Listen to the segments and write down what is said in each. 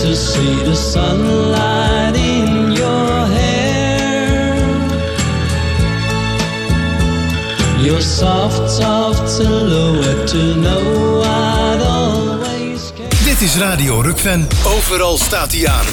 to see the sunlight in your hair. Your soft, soft silhouette to know I'd always care. Dit is Radio Rukven. Overal staat hij aan.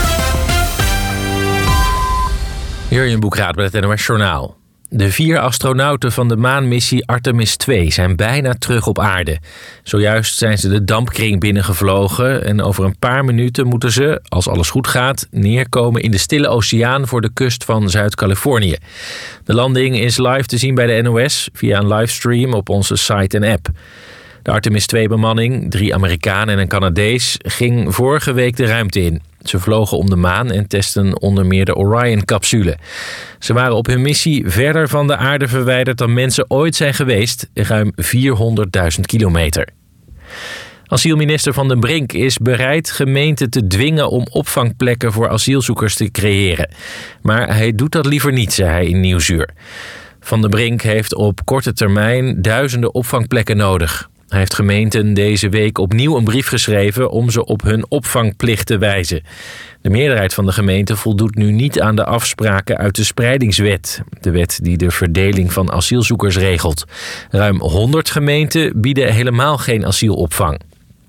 Jurjen Boekraat met het NOS Journaal. De 4 astronauten van de maanmissie Artemis 2 zijn bijna terug op aarde. Zojuist zijn ze de dampkring binnengevlogen en over een paar minuten moeten ze, als alles goed gaat, neerkomen in de Stille Oceaan voor de kust van Zuid-Californië. De landing is live te zien bij de NOS via een livestream op onze site en app. De Artemis 2-bemanning, 3 Amerikanen en een Canadees, ging vorige week de ruimte in. Ze vlogen om de maan en testen onder meer de Orion-capsule. Ze waren op hun missie verder van de aarde verwijderd dan mensen ooit zijn geweest, ruim 400.000 kilometer. Asielminister Van den Brink is bereid gemeenten te dwingen om opvangplekken voor asielzoekers te creëren. Maar hij doet dat liever niet, zei hij in Nieuwsuur. Van den Brink heeft op korte termijn duizenden opvangplekken nodig. Hij heeft gemeenten deze week opnieuw een brief geschreven om ze op hun opvangplicht te wijzen. De meerderheid van de gemeenten voldoet nu niet aan de afspraken uit de spreidingswet. De wet die de verdeling van asielzoekers regelt. Ruim 100 gemeenten bieden helemaal geen asielopvang.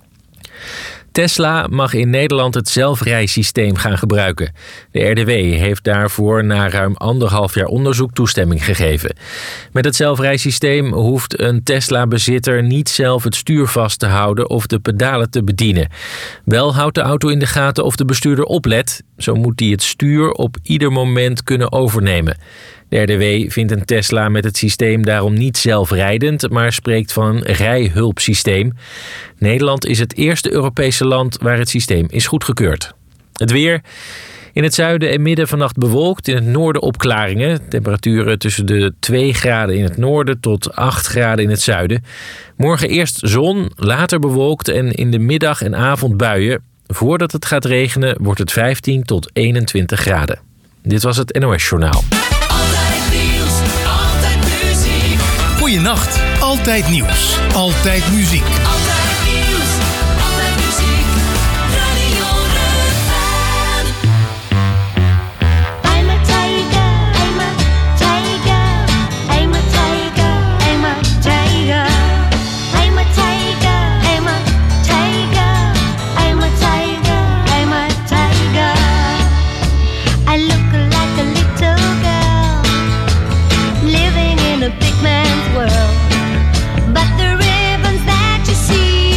Tesla mag in Nederland het zelfrijsysteem gaan gebruiken. De RDW heeft daarvoor na ruim 1,5 jaar onderzoek toestemming gegeven. Met het zelfrijsysteem hoeft een Tesla-bezitter niet zelf het stuur vast te houden of de pedalen te bedienen. Wel houdt de auto in de gaten of de bestuurder oplet. Zo moet hij het stuur op ieder moment kunnen overnemen. De RDW vindt een Tesla met het systeem daarom niet zelfrijdend, maar spreekt van een rijhulpsysteem. Nederland is het eerste Europese land waar het systeem is goedgekeurd. Het weer. In het zuiden en midden vannacht bewolkt, in het noorden opklaringen. Temperaturen tussen de 2 graden in het noorden tot 8 graden in het zuiden. Morgen eerst zon, later bewolkt en in de middag en avond buien. Voordat het gaat regenen wordt het 15 tot 21 graden. Dit was het NOS Journaal. Goeienacht. Altijd nieuws. Altijd muziek. Altijd nieuws. Altijd muziek. Radio Rukven. I'm a tiger. I'm a tiger. I'm a tiger. I'm a tiger. I'm a tiger. I'm a tiger. I'm a tiger. I'm a tiger. I look like a little girl living in a big man's world. But the ribbons that you see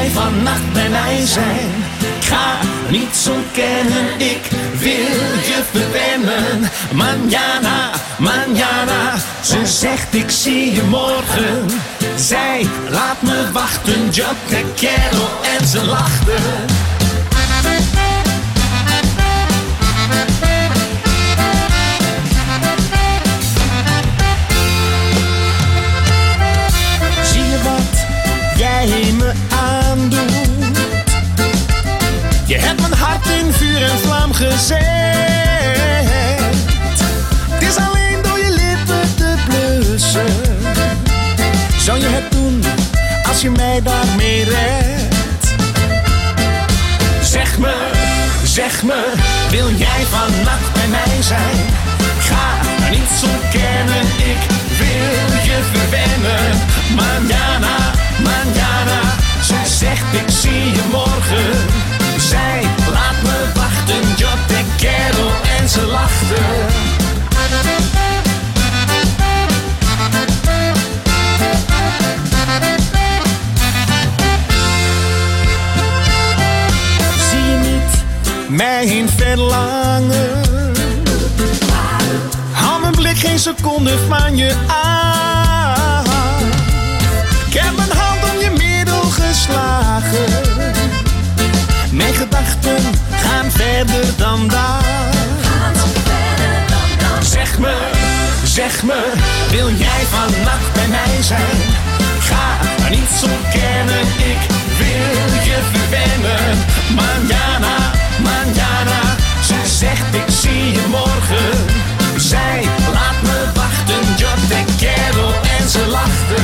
jij vannacht bij mij zijn? Ik ga niets ontkennen, ik wil je verwennen. Mañana, mañana, ze zegt ik zie je morgen. Zij laat me wachten, yo te quiero, en ze lachte. Zie je wat jij me aandoet? Je hebt mijn hart in vuur en vlam gezet. Het is alleen door je lippen te blussen. Zou je het doen als je mij daarmee redt? Zeg me, wil jij vannacht bij mij zijn? Ga niets ontkennen, ik wil je verwennen. Mañana, mañana, ze zegt ik zie je morgen. Zij laat me wachten, yo te quiero, en ze lachte. Zie je niet mijn verlangen? Hou mijn blik geen seconde van je aan. Ik heb mijn hand om je middel geslagen. Mijn gedachten gaan verder dan daar. Zeg me, wil jij vannacht bij mij zijn? Ga niets ontkennen, ik wil je verwennen. Mañana, mañana, ze zegt ik zie je morgen. Zij laat me wachten, yo te quiero, en ze lachte.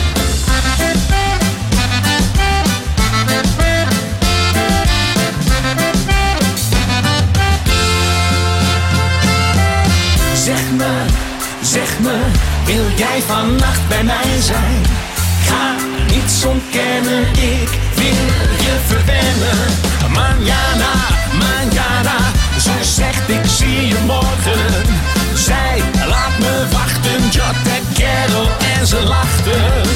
Zeg me, wil jij vannacht bij mij zijn? Ga niets ontkennen, ik wil je verwennen. Mañana, mañana, ze zegt ik zie je morgen. Zij laat me wachten, yo te quiero, en ze lachte.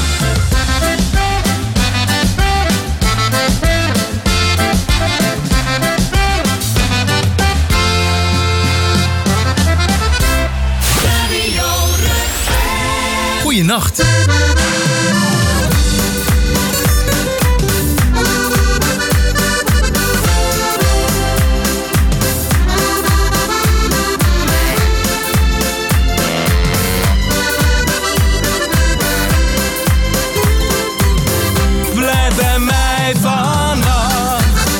Goeienacht. Blijf bij mij vannacht.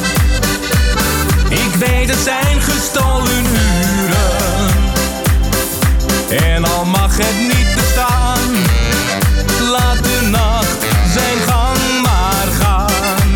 Ik weet het zijn gestolen uren. En al mag het niet bestaan, laat de nacht zijn gang maar gaan.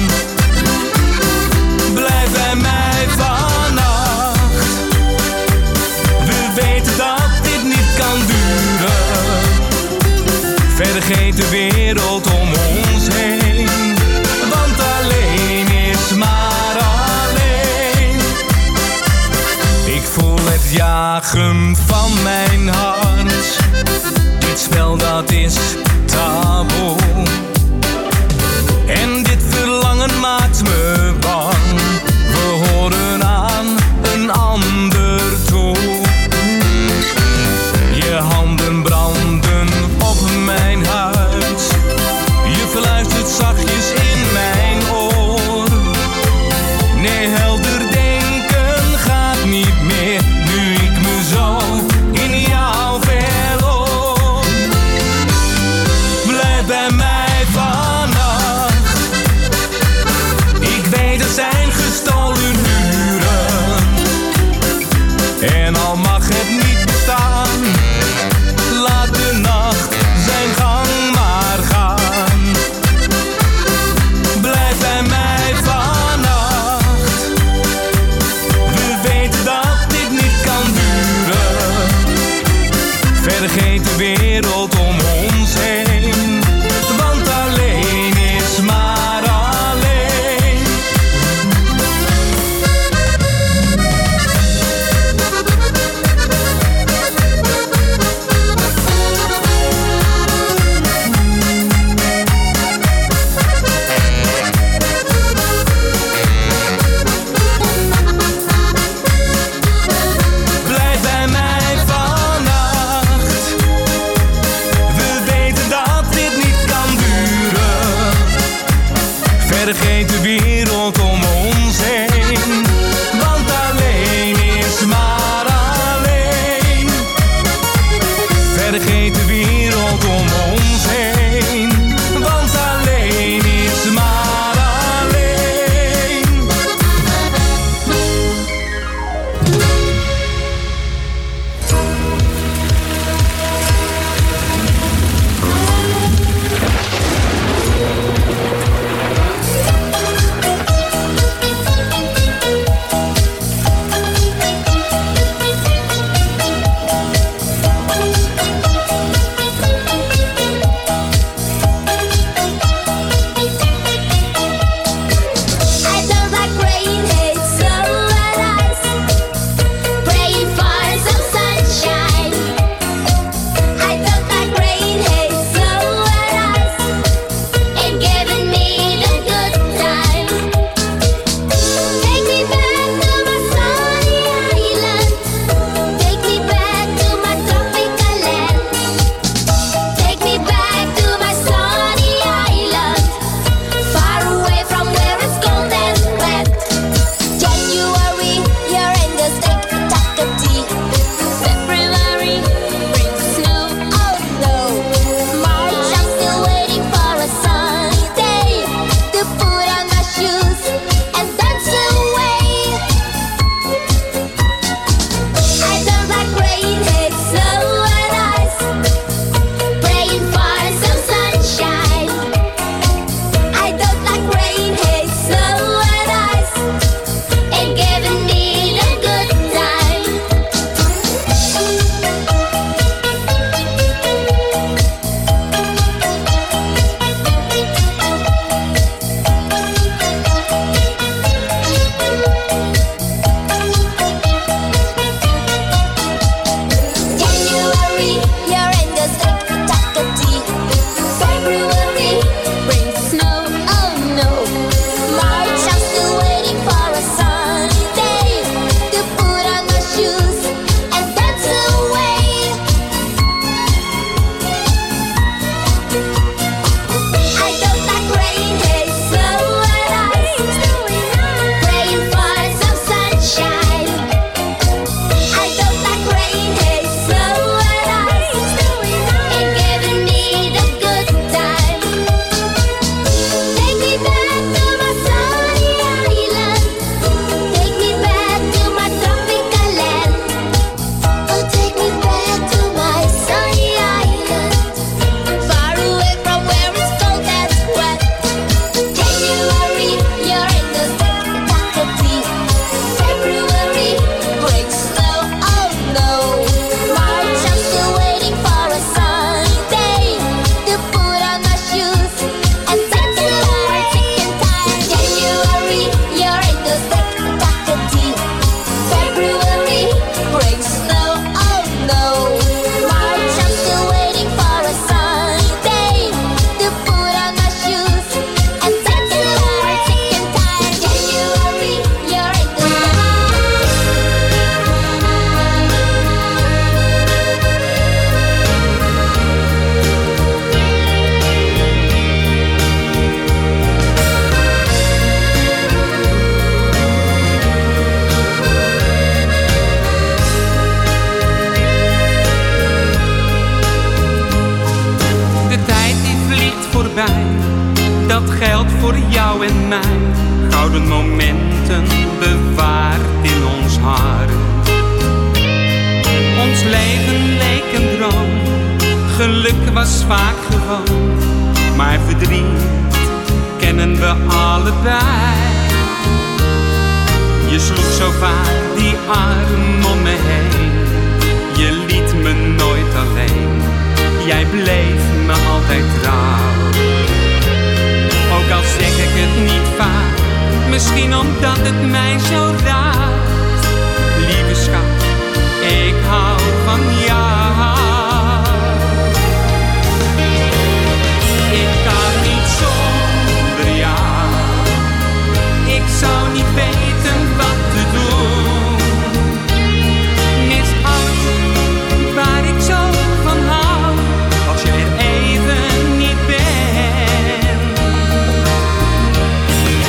Blijf bij mij vannacht. We weten dat dit niet kan duren. Vergeet de wereld om ons heen. Want alleen is maar alleen. Ik voel het jagen van mijn hart. Dit spel dat is taboe. En dit verlangen maakt me bang. We horen aan een ander toe. Je handen branden op mijn huid. Je fluistert zachtjes in mijn oor. Nee, helder denken gaat niet meer. Nu ik me zo in jou verloor. Blijf bij mij vannacht. Ik weet het zijn gestolen uren. En al mag het niet bestaan, laat de nacht zijn gang maar gaan. Blijf bij mij vannacht. We weten dat dit niet kan duren. Vergeet de wereld om ons heen. Want alleen is maar alleen. Vergeet de wereld om ons heen, want alleen is maar alleen. Vergeet de wereld om ons heen, want alleen is maar alleen. I don't like rain, hate snow and ice. Praying for some sunshine. I don't like rain, hate snow and ice. Ain't giving me the good time. Take me back to my sunny island. Take me back to my tropical land. Take me back to my sunny island, far away from where it's cold and wet. January, you're in the stick, Takati. February brings snow, oh no. March, I'm still waiting for a sunny day to put on my shoes and dance away. I don't like rain, hate snow and ice. Praying for some sunshine. I don't like rain, hate snow and ice. Ain't giving me the good time. January, you're in the stick, Takati. February brings snow, oh no. March, I'm still waiting for a sunny day to put on my shoes and dance away. I don't like rain, hate snow and ice. Praying for some sunshine. I don't like rain, hate snow and ice. Ain't giving me the good time. Take me back to my sunny island. Take me back to my tropical land. Oh, take me back to my sunny island, far away from where it's cold and wet. January, you're in the stick, Takati. February brings snow, oh no. March, I'm still waiting for a sunny day to put on my shoes and dance away. January, you're in the stick, Takati. February brings snow, oh no. March, I'm still waiting for a sunny day to put on my shoes and dance away. January, you're in the De tijd die vliegt voorbij, dat geldt voor jou en mij. Gouden momenten bewaard in ons hart. Ons leven leek een droom, geluk was vaak gewoon. Maar verdriet kennen we allebei. Je sloeg zo vaak die arm om me heen. Je liet me nooit alleen. Jij bleef me altijd trouw. Ook al zeg ik het niet vaak, misschien omdat het mij zo raakt. Lieve schat, ik hou van jou. Ik kan niet zonder jou. Ik zou niet weten wat te doen. Mis alles waar ik zo van hou, als je er even niet bent.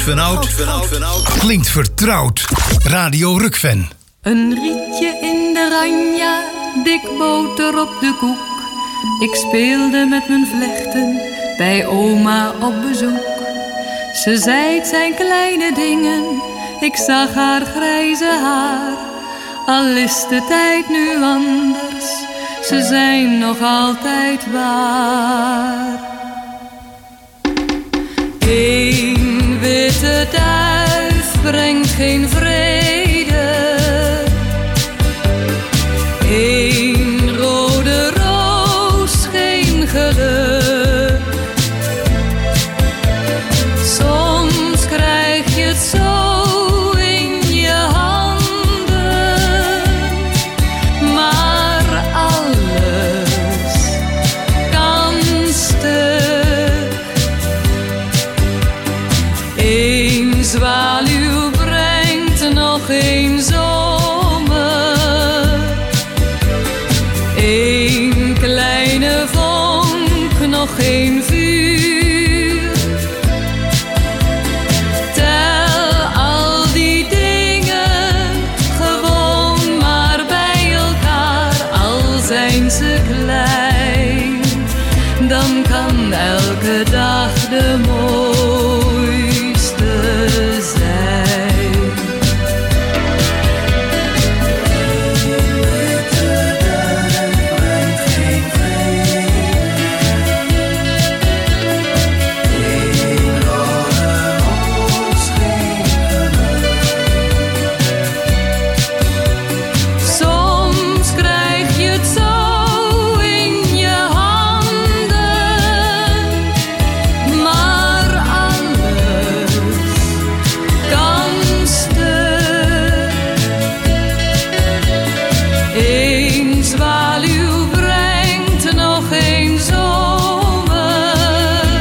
van oud, klinkt vertrouwd. Radio Rukven. Een rietje in de ranja, dik boter op de koek. Ik speelde met mijn vlechten bij oma op bezoek. Ze zei het zijn kleine dingen, ik zag haar grijze haar. Al is de tijd nu anders, ze zijn nog altijd waar. Eén witte duif brengt geen vrede. Eén rode roos geen geluk. Soms krijg je het zo in je handen, maar alles kan stuk. Eén zwaluw brengt nog geen zomer. Eén kleine vonk, nog geen vuur. Tel al die dingen gewoon maar bij elkaar. Al zijn ze klein, dan kan elke dag de mooiste zijn. Soms krijg je het zo in je handen, maar alles kan stuk. Eén zwaluw brengt nog geen zomer.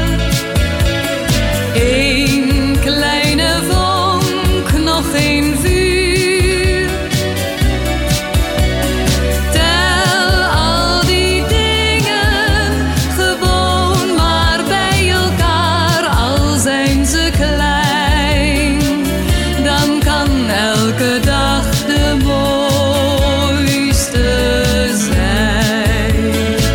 Eén kleine vonk, nog geen vuur. Tel al die dingen gewoon maar bij elkaar. Al zijn ze klein, dan kan elke dag de mooiste zijn.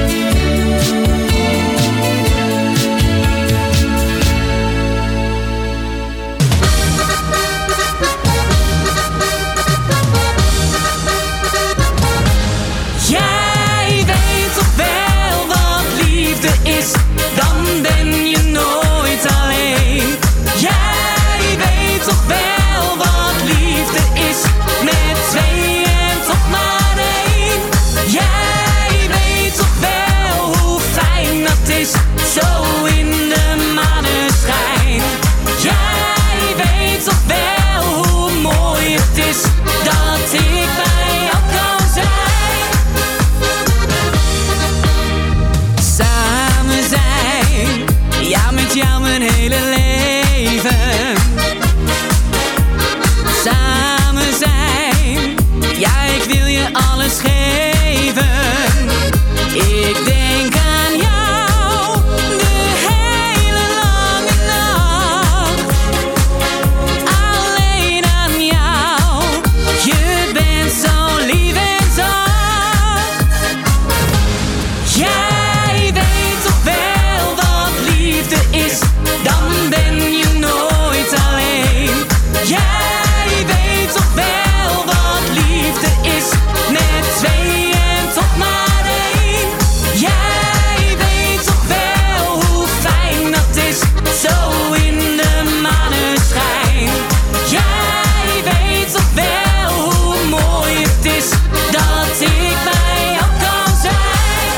Jij weet toch wel wat liefde is, dan ben je nooit alleen. Jij weet toch wel wat liefde is, met twee en toch maar één. Jij weet toch wel hoe fijn dat is, zo in de maneschijn. Jij weet toch wel hoe mooi het is, dat ik bij jou kan zijn. Samen zijn, ja, met jou mijn hele leven. Samen zijn, ja, ik wil je alles geven. Ik denk aan jou de hele lange nacht. Alleen aan jou, je bent zo lief en zacht. Jij weet toch wel wat liefde is, dan ben je nooit alleen. Jij weet toch wel wat liefde is, met twee en toch maar één. Jij weet toch wel hoe fijn dat is, zo in de maneschijn. Jij weet toch wel hoe mooi het is, dat ik bij jou kan zijn.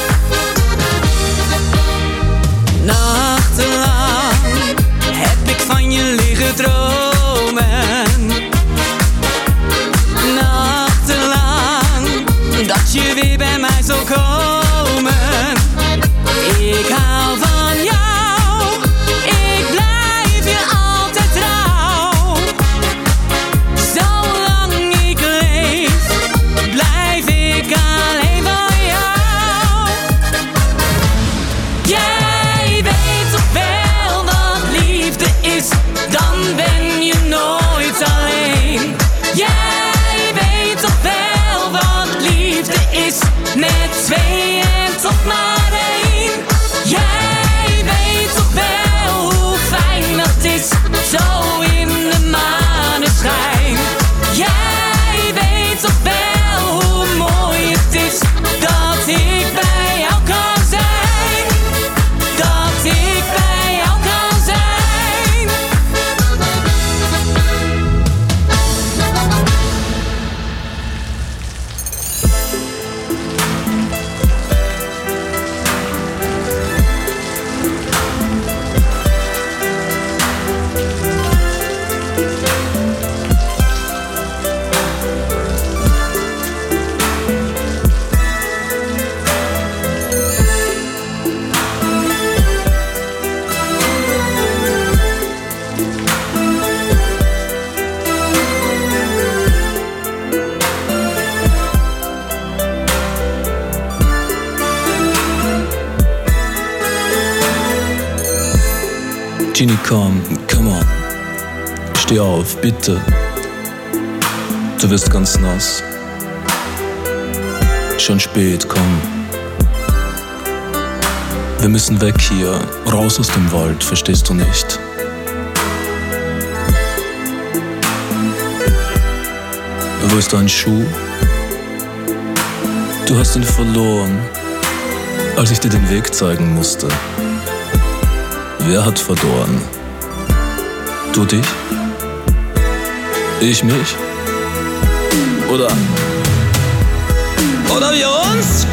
Nachtenlang heb ik van je liggen dromen. Nachtenlang dat je weer bij mij zou komen. Ik hou van jou, ik blijf je altijd trouw. Zolang ik leef, blijf ik alleen van jou. Jij weet toch wel wat liefde is, dan nog maar één. Jij weet toch wel hoe fijn dat is, zo in de maneschijn. Jij weet toch wel hoe mooi het is dat ik bij jou kan zijn. Dat ik bij jou kan zijn. Genie, komm, come on. Steh auf, bitte. Du wirst ganz nass. Schon spät, komm. Wir müssen weg hier, raus aus dem Wald, verstehst du nicht? Wo ist dein Schuh? Du hast ihn verloren, als ich dir den Weg zeigen musste. Wer hat verloren? Du dich? Ich mich? Oder wir uns?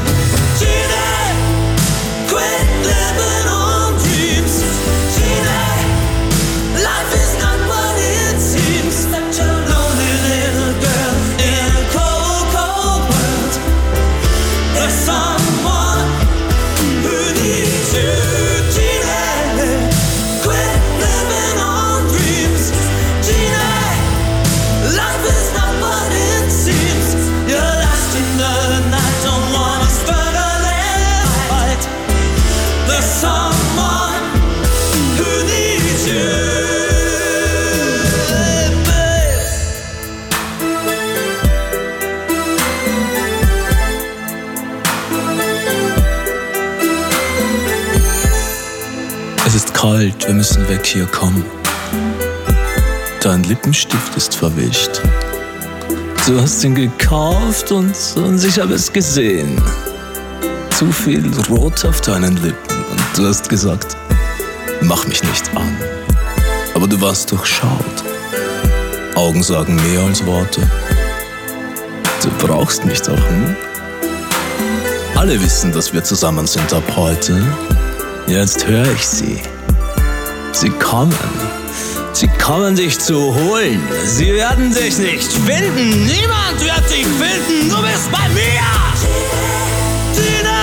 Es ist kalt, wir müssen weg hier, komm. Dein Lippenstift ist verwischt. Du hast ihn gekauft und ich habe es gesehen. Zu viel Rot auf deinen Lippen und du hast gesagt, mach mich nicht an. Aber du warst durchschaut. Augen sagen mehr als Worte. Du brauchst mich doch, hm? Alle wissen, dass wir zusammen sind ab heute. Jetzt höre ich sie. Sie kommen. Sie kommen dich zu holen. Sie werden dich nicht finden. Niemand wird dich finden. Du bist bei mir. Tina.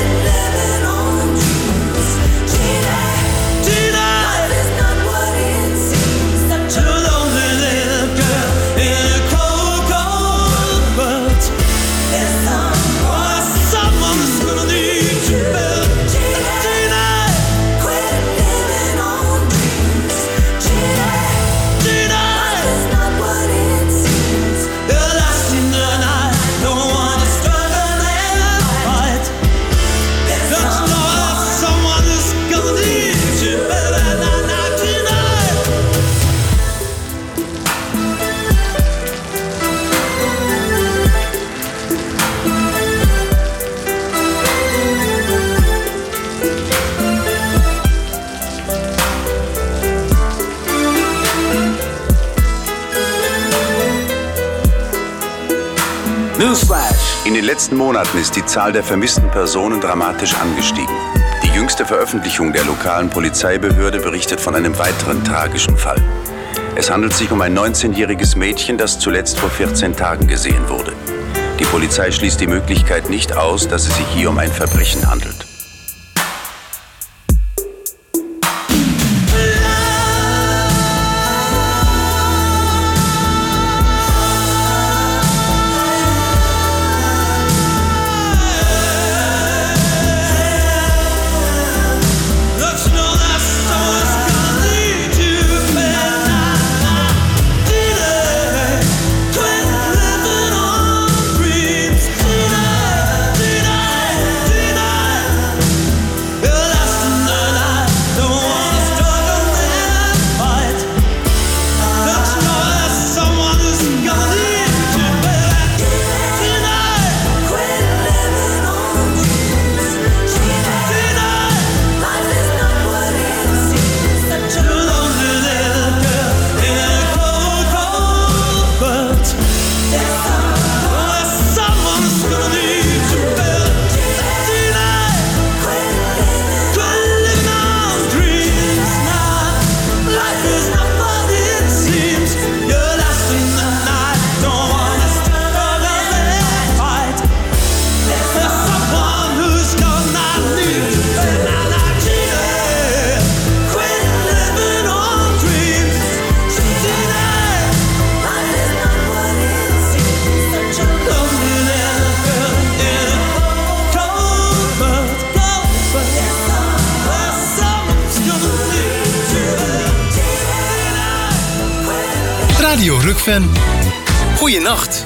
In den letzten Monaten ist die Zahl der vermissten Personen dramatisch angestiegen. Die jüngste Veröffentlichung der lokalen Polizeibehörde berichtet von einem weiteren tragischen Fall. Es handelt sich um ein 19-jähriges Mädchen, das zuletzt vor 14 Tagen gesehen wurde. Die Polizei schließt die Möglichkeit nicht aus, dass es sich hier um ein Verbrechen handelt. Radio Rukven. Goeienacht.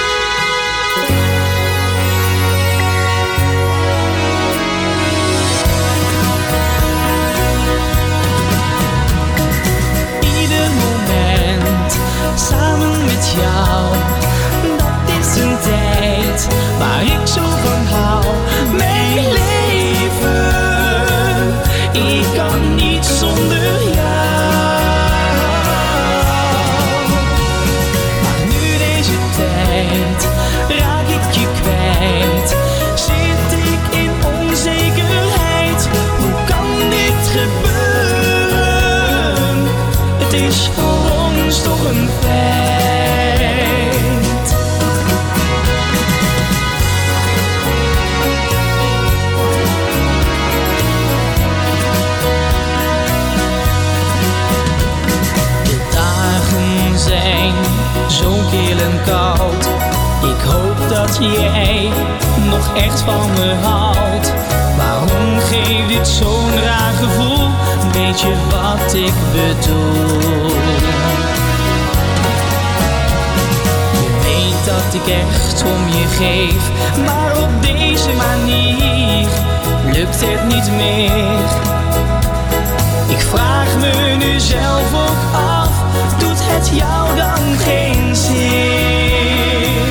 Ieder moment samen met jou, dat is een tijd waar ik zo van hou. Mijn leven, ik kan niet zonder jou. Maar nu deze tijd raak ik je kwijt. Zit ik in onzekerheid, hoe kan dit gebeuren? Het is voor ons toch een feit. De dagen zijn zo kil en koud. Ik hoop dat jij nog echt van me houdt. Waarom geeft dit zo'n raar gevoel? Weet je wat ik bedoel? Je weet dat ik echt om je geef, maar op deze manier lukt het niet meer. Ik vraag me nu zelf ook af, doet het jou dan geen zin?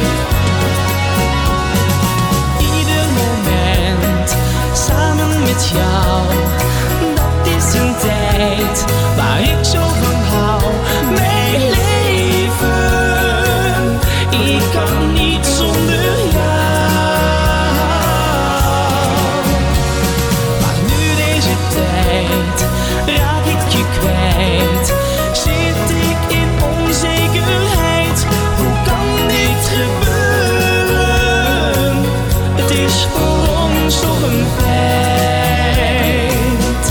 Ieder moment samen met jou, dat is een tijd waar ik zo van hou. Mijn leven, ik kan niet zonder jou. Maar nu deze tijd raak ik je kwijt. Zit ik in onzekerheid, hoe kan dit gebeuren? Het is voor ons toch een feit.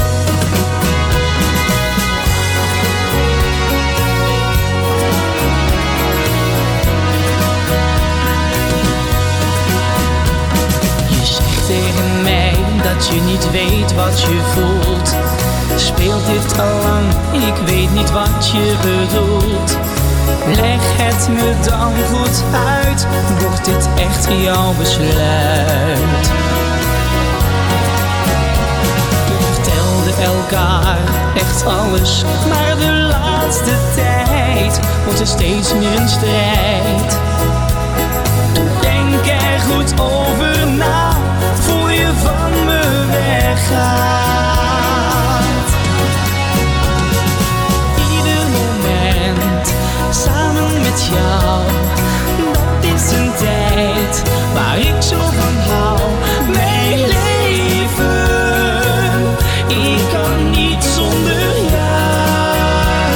Je zegt tegen mij dat je niet weet wat je voelt. Speelt dit al lang, ik weet niet wat je bedoelt. Leg het me dan goed uit, wordt dit echt jouw besluit? We vertelden elkaar echt alles, maar de laatste tijd wordt er steeds meer een strijd. Denk er goed over na, voor je van me weggaat. Ieder moment samen met jou, dat is een tijd waar ik zo van hou. Mijn leven, ik kan niet zonder jou.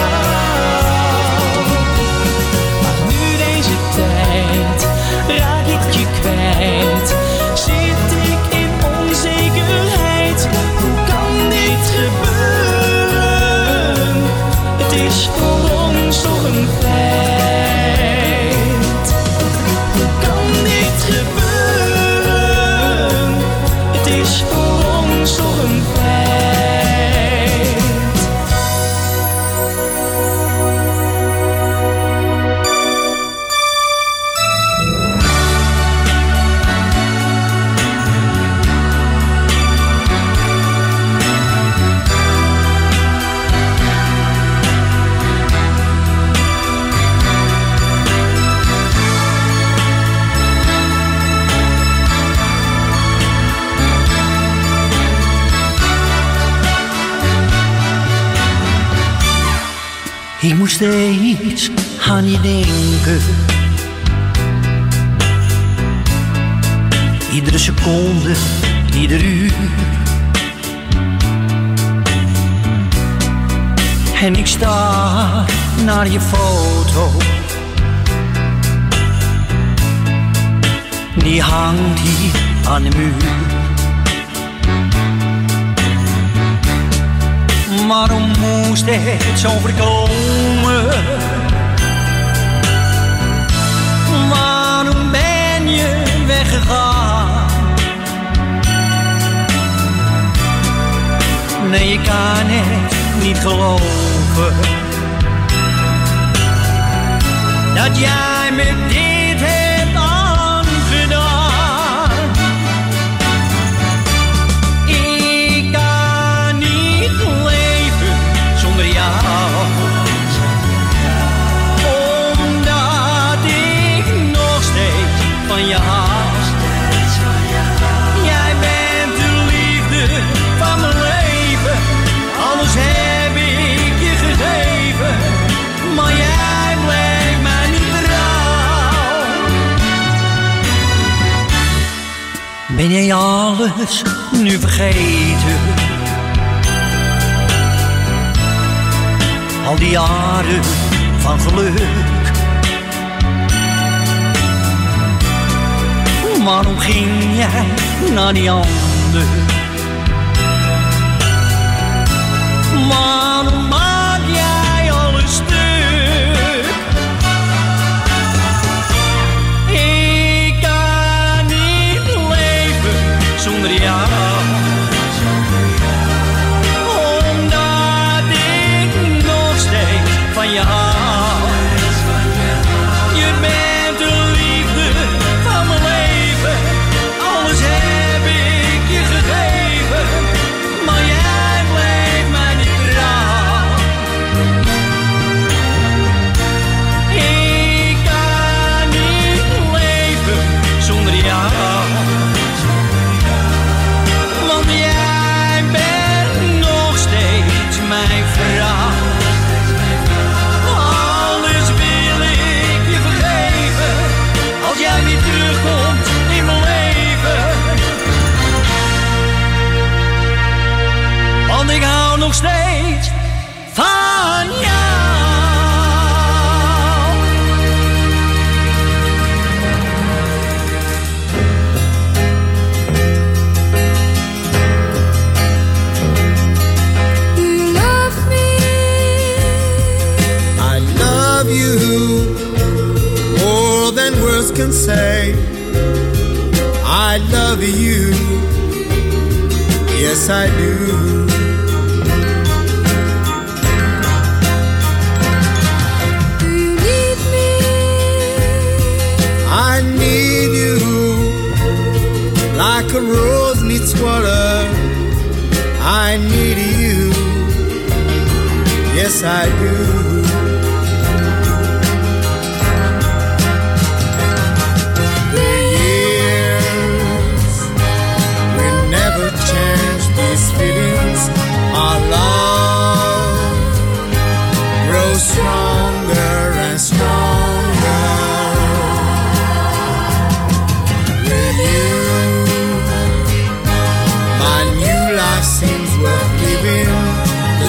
Maar nu deze tijd raak ik je kwijt. Zit ik in onzekerheid, hoe kan dit gebeuren? Het is voor ons toch een feit. Hoe kan dit gebeuren? Het is voor ons toch een feit. Ik moet steeds aan je denken. Iedere seconde, ieder uur. En ik sta naar je foto. Die hangt hier aan de muur. Waarom moest het zo voorkomen? Waarom ben je weggegaan? Nee, ik kan het niet geloven. dat jij me dit hebt aangedaan. Ik kan niet leven zonder jou, omdat ik nog steeds van je hou. Jij bent de liefde van mijn leven, alles heb ik je gegeven, maar jij bleef mij niet trouw. Ben jij alles nu vergeten? Al die jaren van geluk. Waarom ging jij naar die ander? Waarom maak jij alles stuk? Ik kan niet leven zonder jou, omdat ik nog steeds van je hou. Je bent de liefde van mijn leven, alles heb ik je gegeven, maar jij bleef mij niet trouw. Ik kan niet leven zonder jou, want jij bent nog steeds mijn vrouw. Alles wil ik je vergeven, als jij weer terugkomt in mijn leven. Want ik hou nog steeds van jou. Do you love me? I love you more than words can say. I love you, yes I do. Do you need me? I need you like a rose needs water. I need you, yes I do. The years will never change these feelings. Our love grows stronger and stronger. With you, my new life seems worth living. The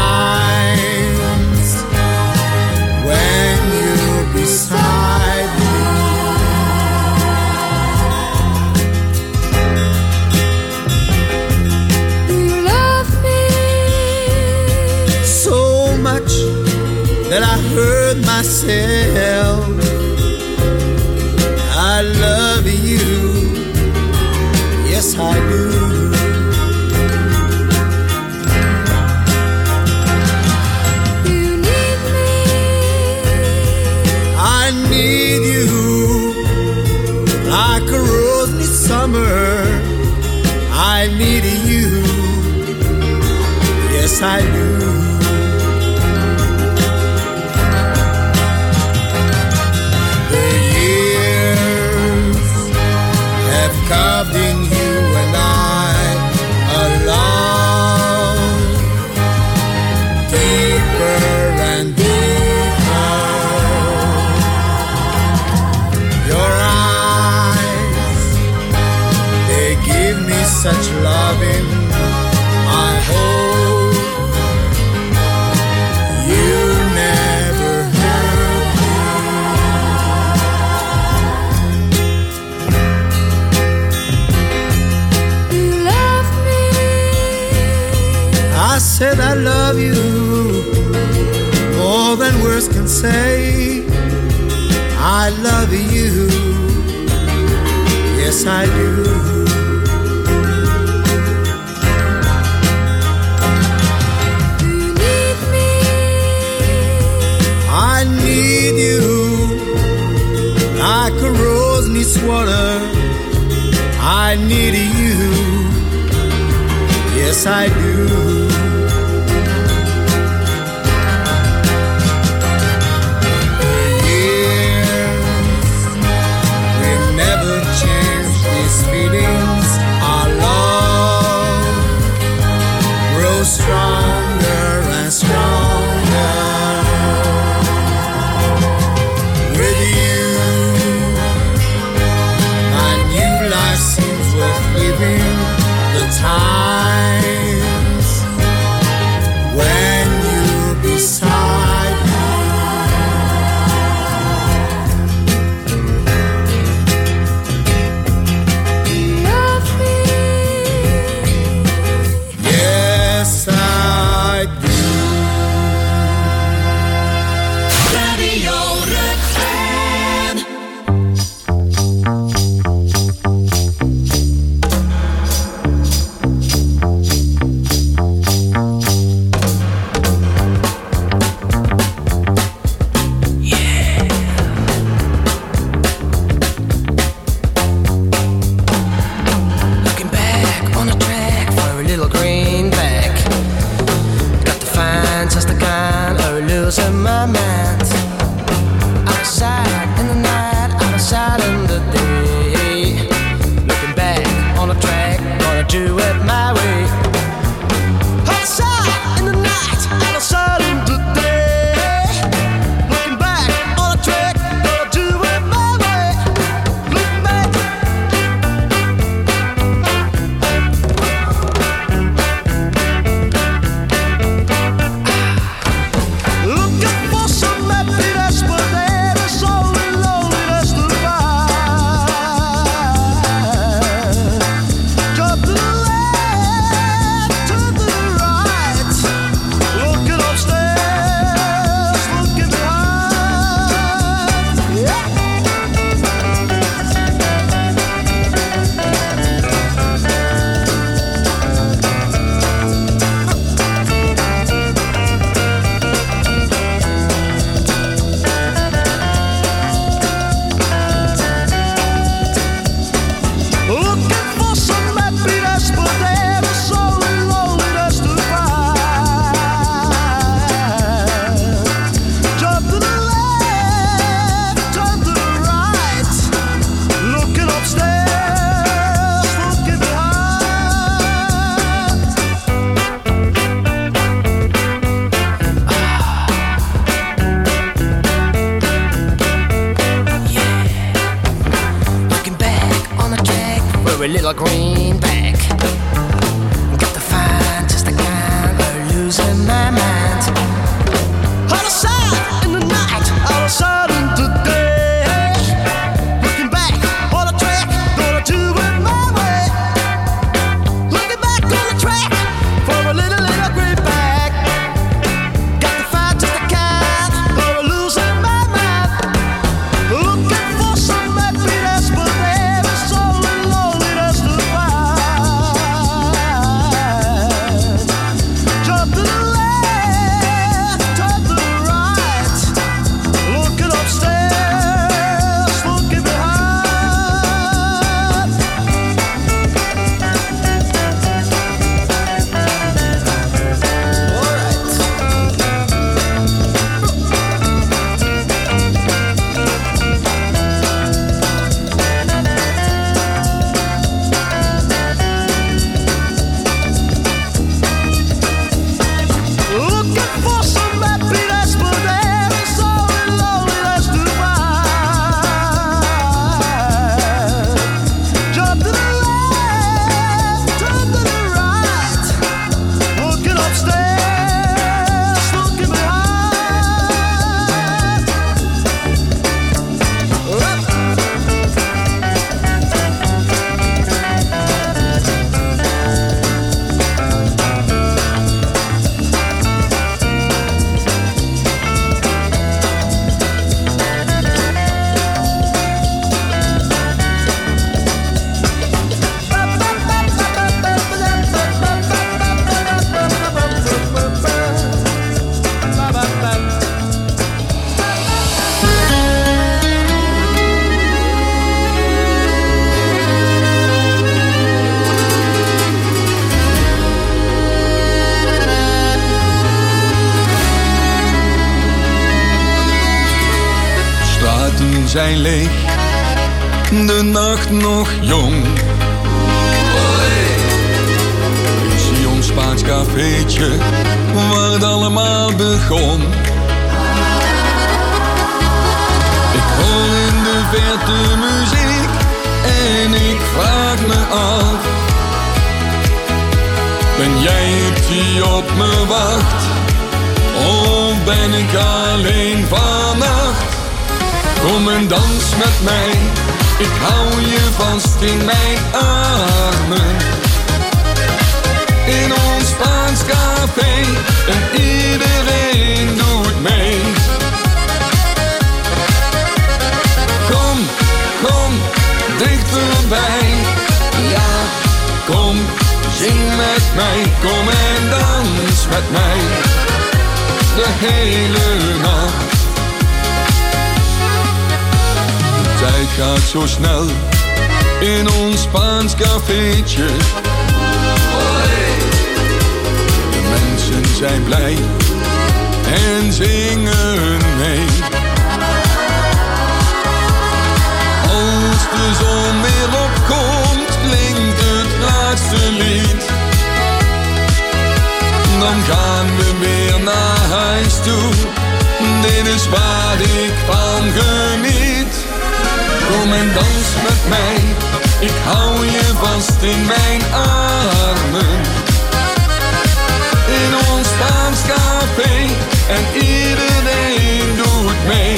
times when you're beside me. Do you love me? So much that I hurt myself. I love you, yes I do. Do you need me? I need you like a rose needs summer. I need you, yes I do. The years have carved in you and I a love deeper and deeper. Your eyes, they give me such loving. I hope you never hurt me. Do you love me? I said I love you more than words can say. I love you, yes I do. Do you need me? I need you need you. Yes, I do. For years, we've never changed these feelings. Our love grows stronger and stronger. With you, my new life seems worth living. The times when you're beside me. Love me. Yes, I do. Radio Rutgen. Looking back on the track for a little greenback. Got to find just the kind of losing my mind. Outside in the night, outside in the day. Looking back on the track, gonna do it my way. Outside in the night, outside in the day. Looking back on the track, gonna do it my way. Looking back. Looking for some happiness, but there is only loneliness to find. Jump to the left, turn to the right. Looking upstairs, looking behind. Yeah. Looking for some happiness, but there is only loneliness to find. Jump to the left, turn to the right. Looking upstairs, looking behind. Looking back on the track for a little greenback. Got to find just the kind of losing my mind. Outside in the night, outside in the day. Looking back on the track, gonna do it my way. Looking back on the track for a little greenback. Got to find just the kind of losing my mind. Looking for some happiness, but there is only loneliness to find. Jump to the left, zijn leeg, de nacht nog jong. Ik zie ons Spaans cafeetje, waar het allemaal begon. Ik hoor in de verte muziek en ik vraag me af: ben jij het die op me wacht? Of ben ik alleen vannacht? Kom en dans met mij, ik hou je vast in mijn armen. In ons Spaans café en iedereen doet mee. Kom, kom, dichterbij. Ja, kom, zing met mij. Kom en dans met mij. De hele nacht. De tijd gaat zo snel in ons Spaans cafeetje. De mensen zijn blij en zingen mee. Als de zon weer opkomt, klinkt het laatste lied. Dan gaan we weer naar huis toe. Dit is waar ik van geniet. Kom en dans met mij, ik hou je vast in mijn armen. In ons Spaans café en iedereen doet mee.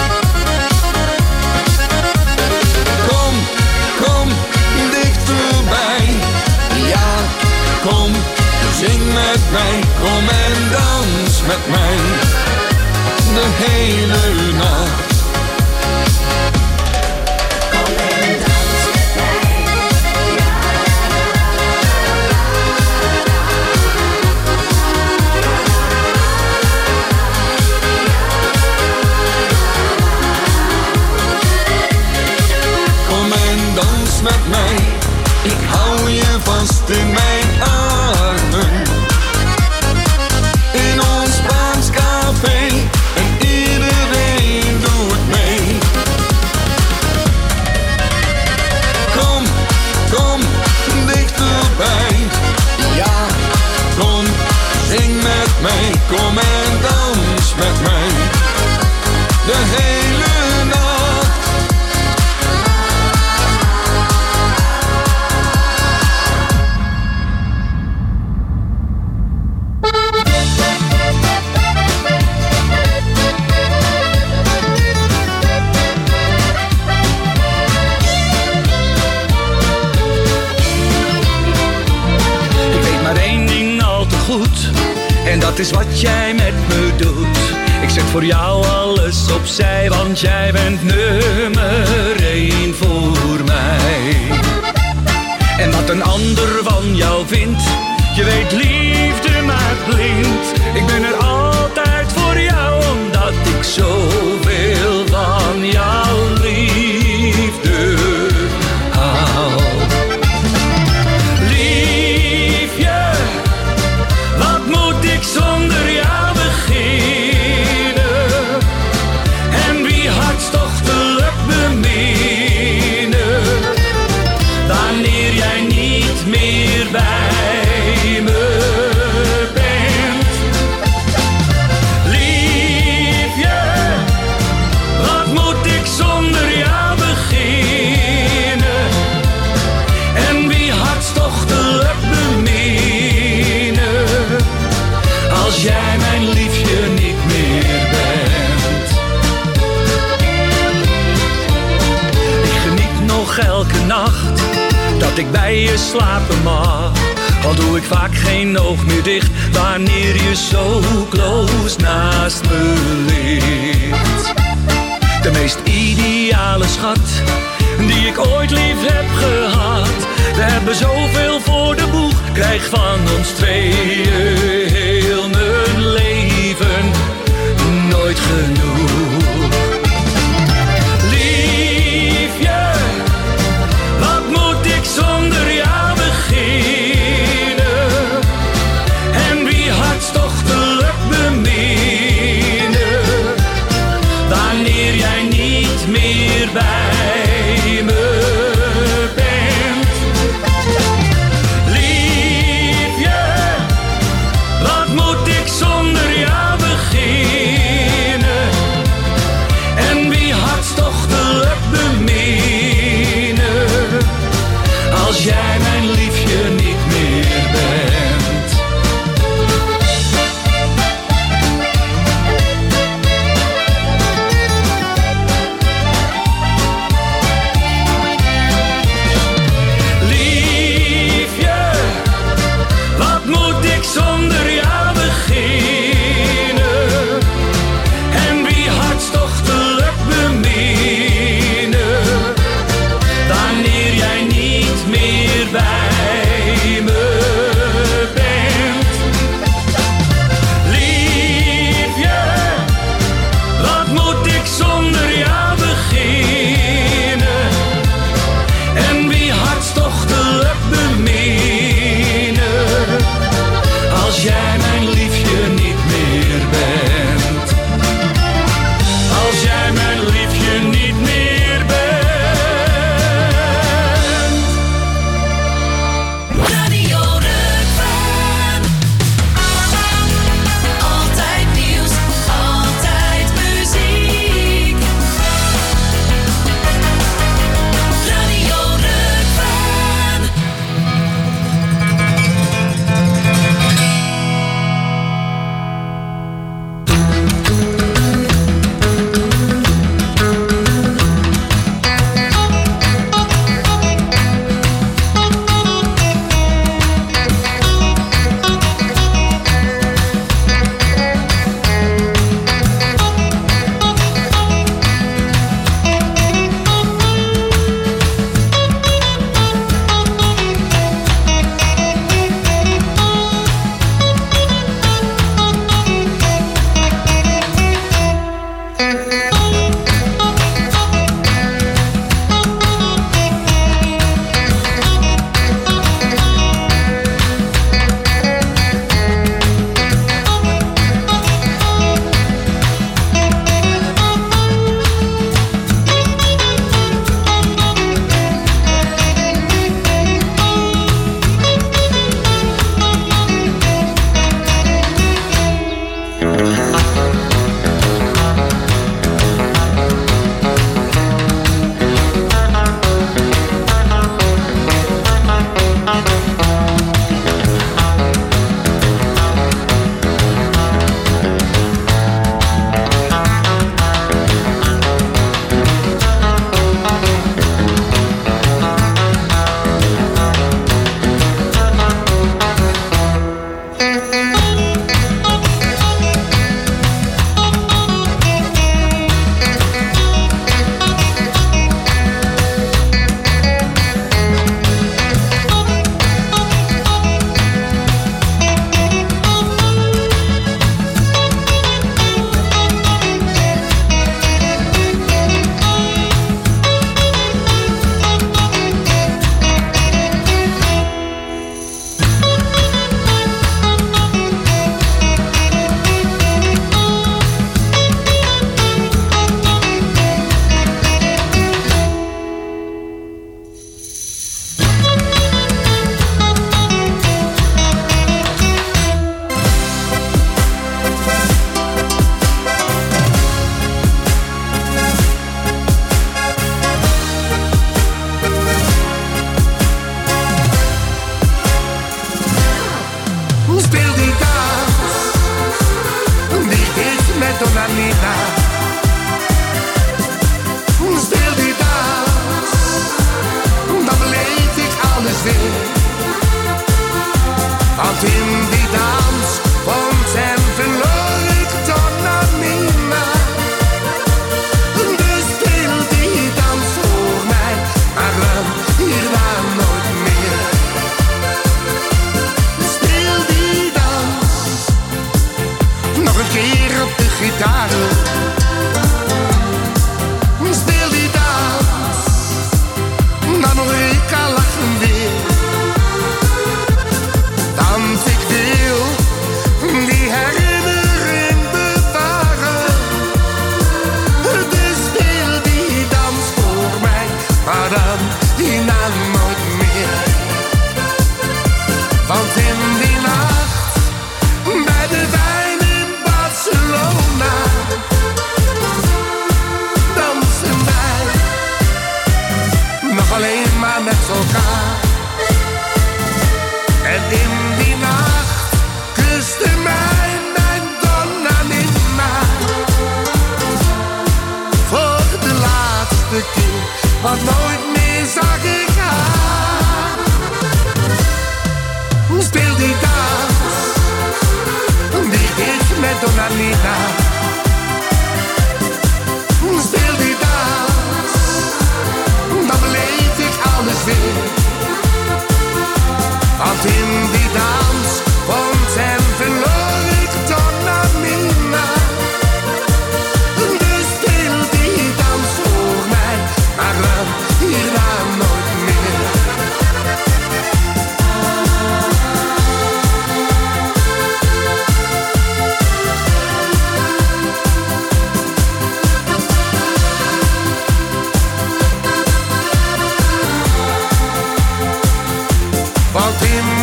Kom, kom, dichterbij. Ja, kom, zing met mij. Kom en dans met mij. De hele nacht. Met mij, ik hou je vast in mijn armen. In ons Spaans café en iedereen doet mee. Kom, kom, dichterbij. Ja, kom, zing met mij. Kom en dans met mij. De hele nacht. En dat is wat jij met me doet. Ik zet voor jou alles opzij, want jij bent nummer 1 voor mij. En wat een ander van jou vindt, je weet liefde maakt blind. Ik ben er altijd voor jou, omdat ik zoveel van jouw liefde hou. Zonder jou beginnen. En wie hartstochtelijk beminnen. Wanneer jij niet meer bij me bent. Liefje, wat moet ik zonder jou beginnen. En wie hartstochtelijk beminnen. Als jij mijn liefje niet meer bent. Ik geniet nog elke nacht dat ik bij je slapen mag. Al doe ik vaak geen oog meer dicht wanneer je zo close naast me ligt. De meest ideale schat die ik ooit lief heb gehad. We hebben zoveel voor de boeg, krijg van ons tweeën heel mijn leven nooit genoeg. Liefje, wat moet ik zonder jou beginnen? En wie hartstochtelijk beminnen? Wanneer jij niet meer jij mijn liefje niet meer bent. Liefje, wat moet ik zonder jou beginnen? En wie hartstochtelijk beminnen, wanneer jij niet meer bij me bent. Liefje, wat moet ik zonder jou beginnen? En wie hartstochtelijk beminnen, als jij mijn liefje niet meer bent. Als jij mijn liefje niet meer bent. Radio Rukven. Altijd nieuws, altijd muziek. Radio Rukven. Speel die dans, die is met Donna Nina. Speel die dans, dan beleef ik alles weer. Want in die dans vond en verloor ik Donna Nina. Dus speel die dans voor mij, maar hierna nooit meer. Speel die dans, nog een keer op de gitaar. Speel die dans, dan hoor ik al lachen weer. Want ik wil Speel die dans, die hit met Donna Anita. Speel die dans, dan beleef ik alles weer. Want in die dans vond en verloor ik Donna Anita. Dus speel die dans voor mij, maar laat hierna nooit meer. Want in